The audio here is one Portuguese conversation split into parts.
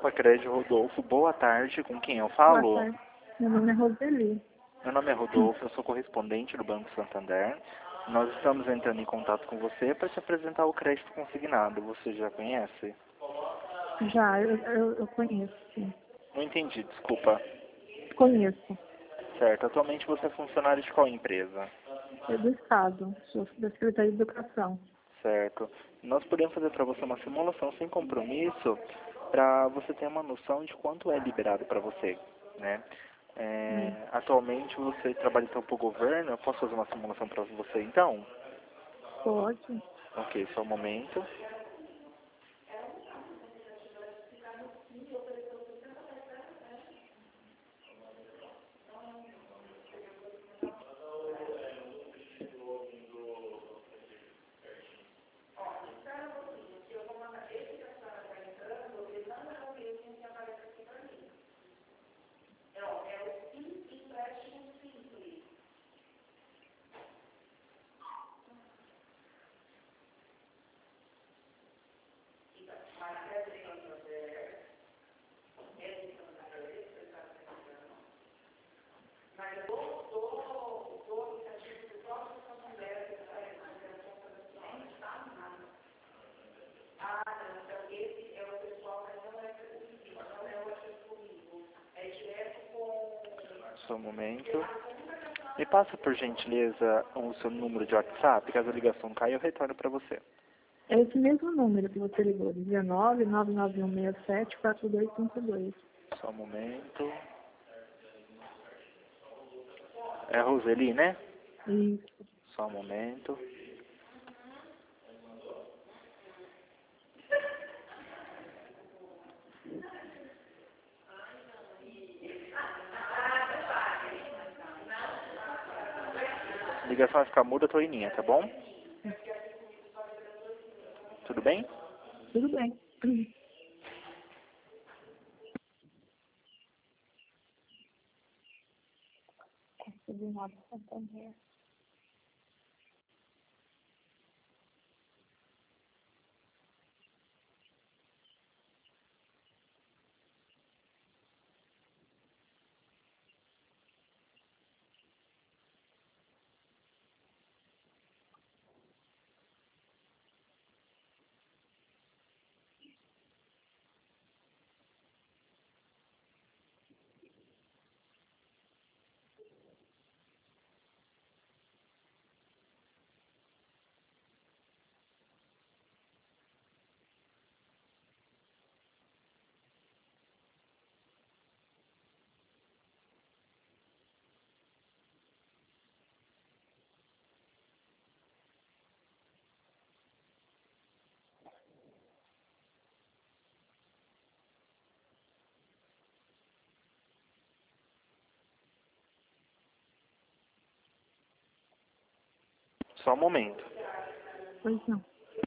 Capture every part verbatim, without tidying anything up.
Copa Crédito Rodolfo. Boa tarde, com quem eu Boa falo? tarde. Meu nome é Roseli. Meu nome é Rodolfo, eu sou correspondente do Banco Santander. Nós estamos entrando em contato com você para te apresentar o crédito consignado. Você já conhece? Já, eu, eu, eu conheço, sim. Não entendi, desculpa. Conheço. Certo, atualmente você é funcionário de qual empresa? É do Estado, sou da Secretaria de Educação. Certo. Nós podemos fazer para você uma simulação sem compromisso para você ter uma noção de quanto é liberado para você, né? É, Hum. Atualmente você trabalha então para o governo, eu posso fazer uma simulação para você então? Pode. Ok, só um momento. Só um momento. Me passa por gentileza o seu número de WhatsApp, caso a ligação caia eu retorno para você. É esse mesmo número que você ligou, dezenove, nove nove um seis sete, quatro dois cinco dois. Só um momento. É a Roseli, né? Isso. Só um momento. A ligação vai ficar muda, tô em linha, tá bom? Tudo bem? Tudo bem. dezenove, Santander. Só um momento. Pois não.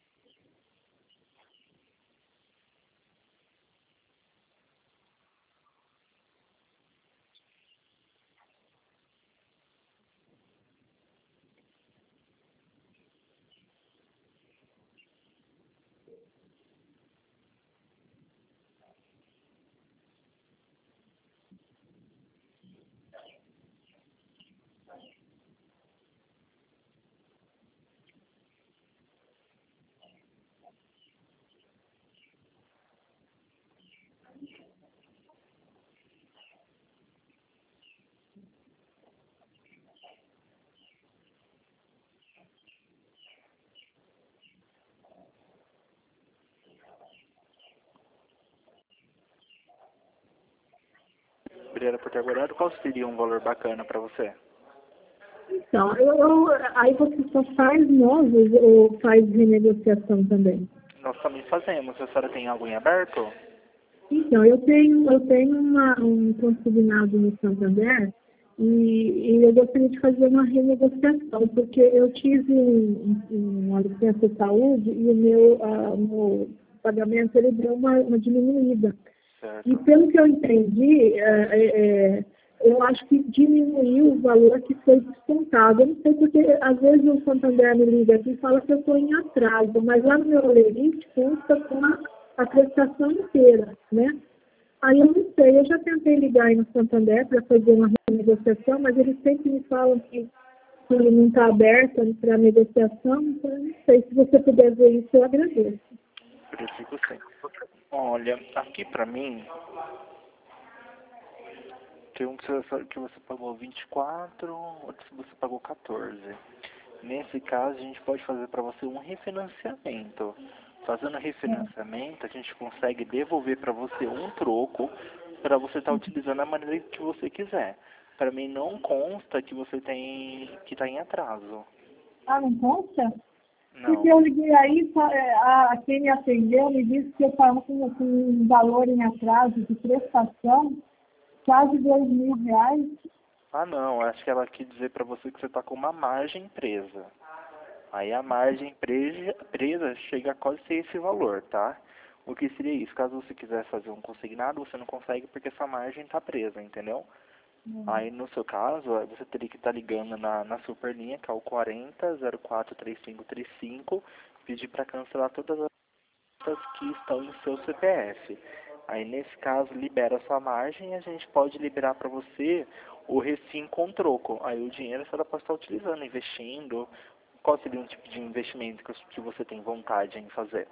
Obrigado por ter aguardado. Qual seria um valor bacana para você? Então, eu, eu, aí você só faz novos ou faz renegociação também? Nós também fazemos. A senhora tem algo em aberto? Então, eu tenho, eu tenho uma, um consignado no Santander e, e eu gostaria de fazer uma renegociação, porque eu tive um, um, uma licença de saúde e o meu, ah, o meu pagamento ele deu uma, uma diminuída. Certo. E pelo que eu entendi, é, é, eu acho que diminuiu o valor que foi descontado. Eu não sei porque, às vezes, o Santander me liga aqui e fala que eu estou em atraso, mas lá no meu Olerite consta com a, a prestação inteira, né? Aí eu não sei, eu já tentei ligar aí no Santander para fazer uma renegociação, mas eles sempre me falam que que não está aberta para negociação, então eu não sei. Se você puder ver isso, eu agradeço. Verifico sim. Olha, aqui pra mim, tem um que você, que você pagou vinte e quatro, outro que você pagou quatorze. Nesse caso, a gente pode fazer para você um refinanciamento. Fazendo refinanciamento, a gente consegue devolver para você um troco para você estar utilizando da maneira que você quiser. Para mim não consta que você tem que está em atraso. Ah, não consta? Não. Porque eu liguei aí, a, a, quem me atendeu me disse que eu estava com, com um valor em atraso de prestação, quase dois mil reais. Ah não, acho que ela quis dizer para você que você está com uma margem presa. Aí a margem presa, presa chega a quase ser esse valor, tá? O que seria isso? Caso você quisesse fazer um consignado, você não consegue porque essa margem está presa, entendeu? Hum. Aí no seu caso, você teria que estar tá ligando na, na superlinha, que é o quarenta, zero quatro, trinta e cinco, trinta e cinco, pedir para cancelar todas as contas que estão em seu C P F. Aí nesse caso libera a sua margem e a gente pode liberar para você o refim com troco. Aí o dinheiro você pode estar utilizando, investindo. Qual seria um tipo de investimento que você tem vontade em fazer?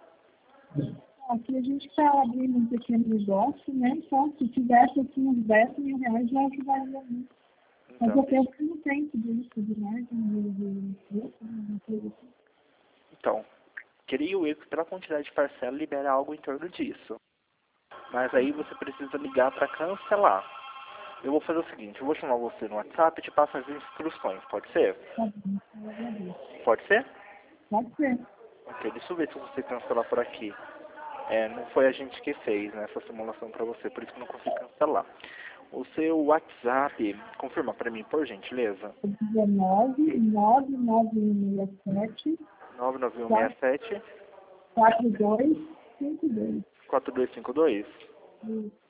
Aqui a gente está abrindo um pequeno negócio, né? Então, se tivesse aqui uns dez mil reais, já ajudaria muito. Então, mas eu penso que não tem tudo isso de margem, de lucro, assim. Então, creio eu que pela quantidade de parcela libera algo em torno disso. Mas aí você precisa ligar para cancelar. Eu vou fazer o seguinte, eu vou chamar você no WhatsApp e te passo as instruções, pode ser? Tá bom, eu agradeço. Pode ser? Pode ser. Ok, deixa eu ver se você cancelar por aqui. É, não foi a gente que fez, né, essa simulação para você, por isso que eu não consigo cancelar. O seu WhatsApp, confirma para mim, por gentileza. dezenove, nove nove um seis sete, nove nove um seis sete, quatro dois cinco dois. quatro dois cinco dois. Isso.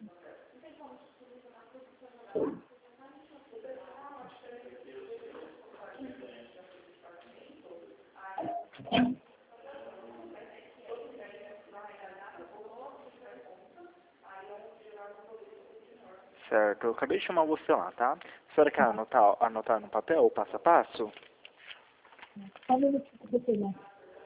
Certo, eu acabei de chamar você lá, tá? A senhora quer anotar, anotar no papel o passo a passo? Só um minutinho que eu vou pegar.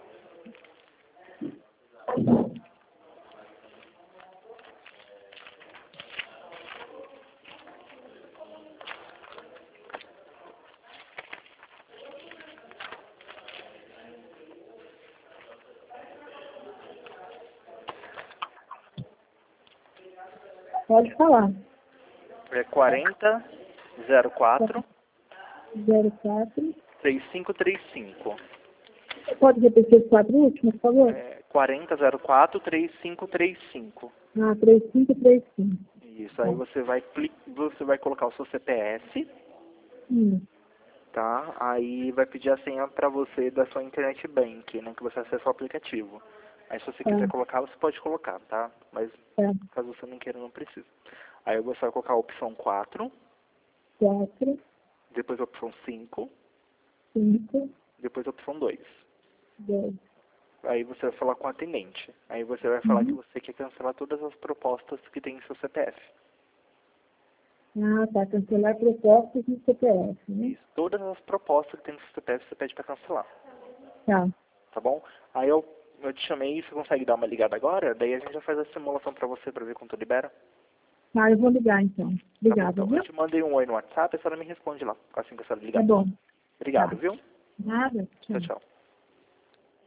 Pode falar. É quarenta, zero quatro, zero quatro. três cinco três cinco. Pode repetir os quatro últimos, por favor? É quarenta, zero quatro, três cinco três cinco. Ah, três cinco três cinco. Isso, aí você vai, você vai colocar o seu C P F, Hum. tá? Aí vai pedir a senha pra você da sua internet bank, né? Que você acessa o aplicativo. Aí se você quiser É. colocar, você pode colocar, tá? Mas É. caso você não queira, não precisa. Aí você vai colocar a opção quatro, quatro, depois a opção cinco, cinco, depois a opção dois. dois. Aí você vai falar com o atendente. Aí você vai falar Uhum. que você quer cancelar todas as propostas que tem em seu C P F. Ah, tá. Cancelar propostas no C P F, né? Isso. Todas as propostas que tem no seu C P F você pede para cancelar. Tá. Tá bom? Aí eu, eu te chamei e você consegue dar uma ligada agora? Daí a gente já faz a simulação para você para ver quanto libera. Tá, eu vou ligar então. Obrigada, Tá bom, então. viu? Eu te mandei um oi no WhatsApp, a senhora me responde lá, assim que a senhora ligar. Tá bom. Obrigado, Tá. viu? Nada. Tchau, Tchau. tchau.